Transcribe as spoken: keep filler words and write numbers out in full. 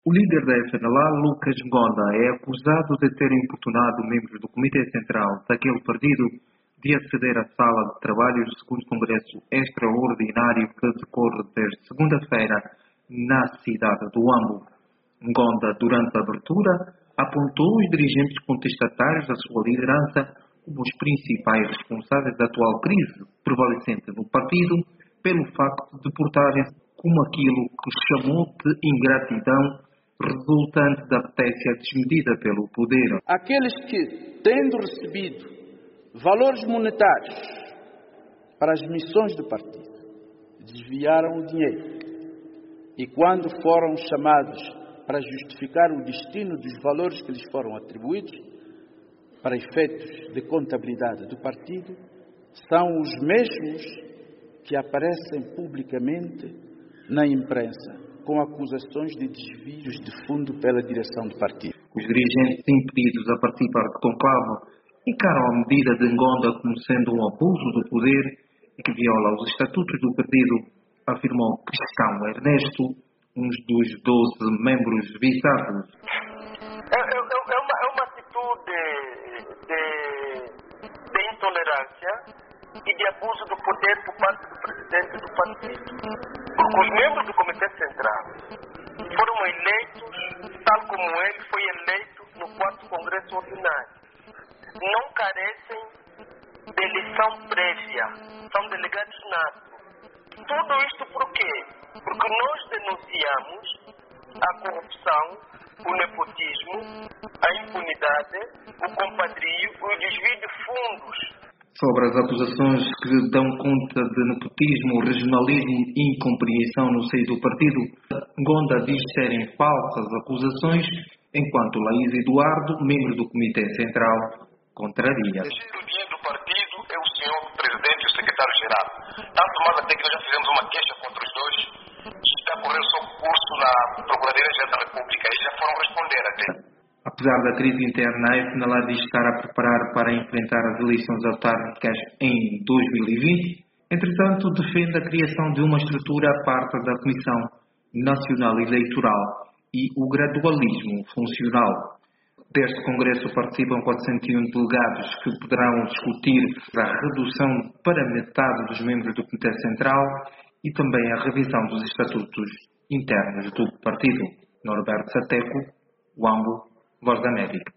O líder da F N L A, Lucas Ngonda, é acusado de ter importunado membros do Comitê Central daquele partido de aceder à sala de trabalhos do segundo Congresso Extraordinário que decorre desde segunda-feira na cidade do Huambo. Ngonda, durante a abertura, apontou os dirigentes contestatários da sua liderança como os principais responsáveis da atual crise prevalecente no partido pelo facto de portarem-se como aquilo que chamou de ingratidão resultante da apetência desmedida pelo poder. Aqueles que, tendo recebido valores monetários para as missões do partido, desviaram o dinheiro e, quando foram chamados para justificar o destino dos valores que lhes foram atribuídos para efeitos de contabilidade do partido, são os mesmos que aparecem publicamente na imprensa com acusações de desvios de fundo pela direção do partido. Os dirigentes impedidos a participar do conclave encaram a medida de Ngonda como sendo um abuso do poder e que viola os estatutos do partido, afirmou Cristão Ernesto, um dos doze membros visados. É, é, é, uma, é uma atitude de, de intolerância e de abuso do poder por parte do presidente do partido. Porque os membros do Comitê Central foram eleitos tal como ele foi eleito no quarto Congresso Ordinário. Não carecem de eleição prévia, são delegados natos. Tudo isto por quê? Porque nós denunciamos a corrupção, o nepotismo, a impunidade, o compadrio e o desvio de fundos. Sobre as acusações que dão conta de nepotismo, regionalismo e incompreensão no seio do partido, Ngonda diz serem falsas acusações, enquanto Laís Eduardo, membro do Comitê Central, contraria. O dirigente do partido é o senhor presidente e o secretário-geral. Tanto mais até que nós já fizemos uma queixa contra os dois, e está correndo o seu curso na Procuradoria-Geral da República, e já foram responder até. Apesar da crise interna, a F N L A diz estar a preparar para enfrentar as eleições autárquicas em dois mil e vinte. Entretanto, defende a criação de uma estrutura à parte da Comissão Nacional Eleitoral e o gradualismo funcional. Deste Congresso participam quatrocentos e um delegados que poderão discutir a redução para metade dos membros do Comitê Central e também a revisão dos estatutos internos do partido. Norberto Sateco, Huambo, Voz da América.